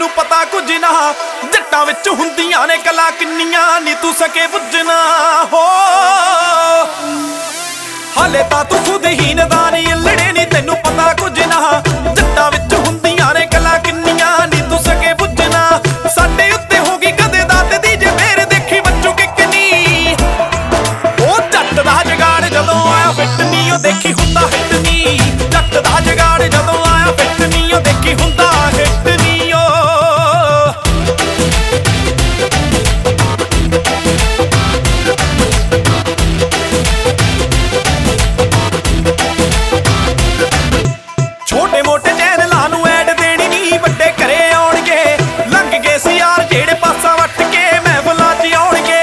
ਤੈਨੂੰ ਪਤਾ ਕੁਝ ਨਾ ਜੱਟਾਂ ਵਿੱਚ ਹੁੰਦੀਆਂ ਨੇ ਕਲਾ ਕਿੰਨੀਆਂ ਨੀ ਤੂੰ ਸਕੇ ਪੁੱਜਣਾ ਹੋ ਹਾਲੇ ਤਾਂ ਤੂੰ ਖੁਦ ਹੀ ਨਦਾਨੀ ਲੜੇ ਨੀ ਤੈਨੂੰ ਪਤਾ ਕੁਝ ਨਾ ਜੱਟਾਂ ਵਿੱਚ ਹੁੰਦੀਆਂ ਨੇ ਕਲਾ ਕਿੰਨੀਆਂ ਨੀ ਤੂੰ ਸਕੇ ਪੁੱਜਣਾ ਸਾਡੇ ਉੱਤੇ ਹੋ ਗਈ ਕਦੇ ਦਾਤੇ ਦੀ ਜੇ ਫੇਰ ਦੇਖੀ ਬੱਚੂ ਕਿੰਨੀ ਉਹ ਜੱਟ ਦਾ ਜਗਾੜ ਜਦੋਂ ਆਇਆ ਫਿੱਟ ਨੀ ਉਹ ਦੇਖੀ ਹੁੰਦਾ ਹਿੱਟ ਨੀ ਜੱਟ ਦਾ ਜਗਾੜ ਜਦੋਂ ਆਇਆ ਫਿੱਟ ਨੀ ਉਹ ਦੇਖੀ ਹੁੰਦਾ ਹਿੱਟ ਨੀ ਛੋਟੇ ਮੋਟੇ ਚੈਨਲਾਂ ਨੂੰ ਐਡ ਦੇਣੀ ਨੀ ਵੱਡੇ ਘਰੇ ਆਉਣਗੇ ਲੰਘ ਗਏ ਸੀ ਯਾਰ ਜਿਹੜੇ ਪਾਸਾ ਵੱਟ ਕੇ ਮਹਿਫਲਾਂ 'ਚ ਆਉਣਗੇ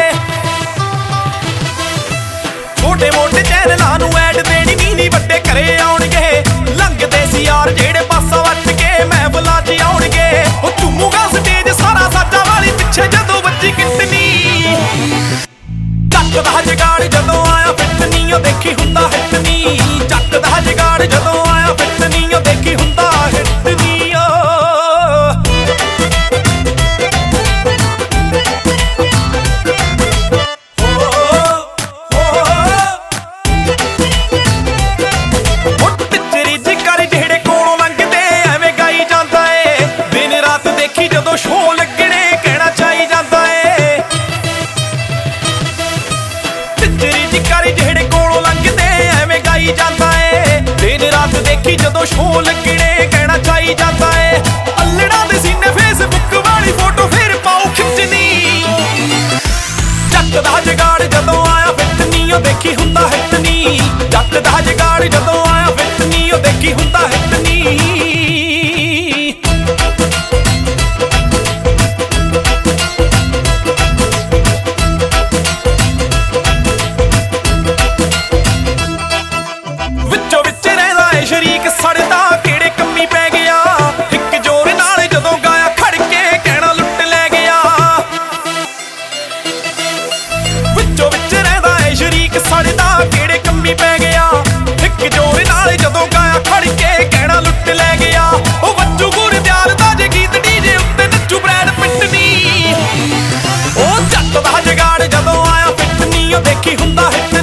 ਛੋਟੇ ਮੋਟੇ ਚੈਨਲਾਂ ਨੂੰ ਐਡ ਦੇਣੀ ਨੀ ਵੱਡੇ ਘਰੇ ਆਉਣਗੇ ਲੰਘਦੇ ਸੀ ਯਾਰ ਜਿਹੜੇ ਪਾਸਾ ਵੱਟ ਕੇ ਮਹਿਫਲਾਂ 'ਚ ਆਉਣਗੇ ਉਹ ਝੂਮੂਗਾ ਸਟੇਜ ਸਾਰਾ ਸਾਜਾਂ ਵਾਲੀ ਪਿੱਛੇ ਜਦੋਂ ਵੱਜੀ ਕਿੰਨੀ ਜੱਟ ਦਾ ਜਗਾੜ ਜਦੋਂ ਆਇਆ ਫਿੱਟ ਨੀ ਉਹ ਦੇਖੀ ਹੁੰਦਾ ਹਿੱਟ ਨੀ ਜੱਟ ਦਾ ਜਗਾੜ ਜਦੋਂ ਆਇਆ ਫਿੱਟ ਨੀ ਉਹ ਦੇਖੀ ਹੁੰਦਾ ਹਿੱਟ ਨੀ ਟਿੱਚਰੀ ਜਿਕਰ ਜਿਹੜੇ ਕੋਲੋਂ ਲੰਘਦੇ ਐਵੇਂ ਗਾਈ ਜਾਂਦਾ ਏ ਦਿਨ ਰਾਤ ਦੇਖੀ ਜਦੋਂ ਸ਼ੋਅ ਲੱਗਣੇ ਕਹਿਣਾ ਚਾਹੀ ਜਾਂਦਾ ਏ ਟਿੱਚਰੀ ਜਿਕਰ ਜਿਹੜੇ ਕੋਲੋਂ ਲੰਘਦੇ ਐਵੇਂ ਗਾਈ ਜਾਂਦਾ ਏ ਦਿਨ ਰਾਤ ਦੇਖੀ ਜਦੋਂ ਸ਼ੋਅ ਲੱਗਣੇ ਕਹਿਣਾ ਚਾਹੀ ਜਾਂਦਾ ਏ ਅੱਲੜਾਂ ਦੇ ਸੀਨੇ ਫੇਸਬੁੱਕ ਵਾਲੀ ਫੋਟੋ ਫੇਰ ਪਾਉ ਖਿੱਚਣੀ ਜੱਟ ਦਾ ਜਗਾੜ ਜਦੋਂ ਆਇਆ ਫਿੱਟ ਨੀ ਉਹ ਦੇਖੀ ਹੁੰਦਾ ਹਿੱਟ ਨੀ ਜੱਟ ਦਾ ਜਗਾੜ ਜਦੋਂ ਆਇਆ ਫਿੱਟ ਨੀ ਉਹ ਦੇਖੀ ਹੁੰਦਾ ਹਿੱਟ ਨੀ ਵਿੱਚੋਂ ਵਿੱਚ ਰਹਿੰਦਾ ਏ ਸ਼ਰੀਕ ਸੜਦਾ ਕਿਹੜੇ ਕੰਮੀ ਪੈ ਗਿਆ ਇੱਕ ਜੋਰ ਨਾਲ ਜਦੋਂ ਗਾਇਆ ਖੜ ਕੇ ਕਹਿਣਾ ਲੁੱਟ ਲੈ ਗਿਆ ਵਿੱਚੋਂ ਵਿੱਚ ਰਹਿੰਦਾ ਏ ਸ਼ਰੀਕ ਸੜਦਾ ਕਿਹੜੇ ਕੰਮੀ ਪੈ ਗਿਆ ਇੱਕ ਜੋਰ ਨਾਲ ਜਦੋਂ ਗਾਇਆ ਖੜ ਕੇ ਕਹਿਣਾ ਲੁੱਟ ਲੈ ਗਿਆ ਉਹ ਵੱਜੂ ਗੁਰਦਿਆਲ ਦਾ ਜੇ ਗੀਤ ਡੀਜੇ ਉੱਤੇ ਨੱਚੂ ਬ੍ਰੈਡ ਪਿੱਟ ਨੀ ਉਹ ਜੱਟ ਦਾ ਜਗਾੜ ਜਦੋਂ ਆਇਆ ਫਿੱਟ ਨੀ ਉਹ ਦੇਖੀ ਹੁੰਦਾ ਹਿੱਟ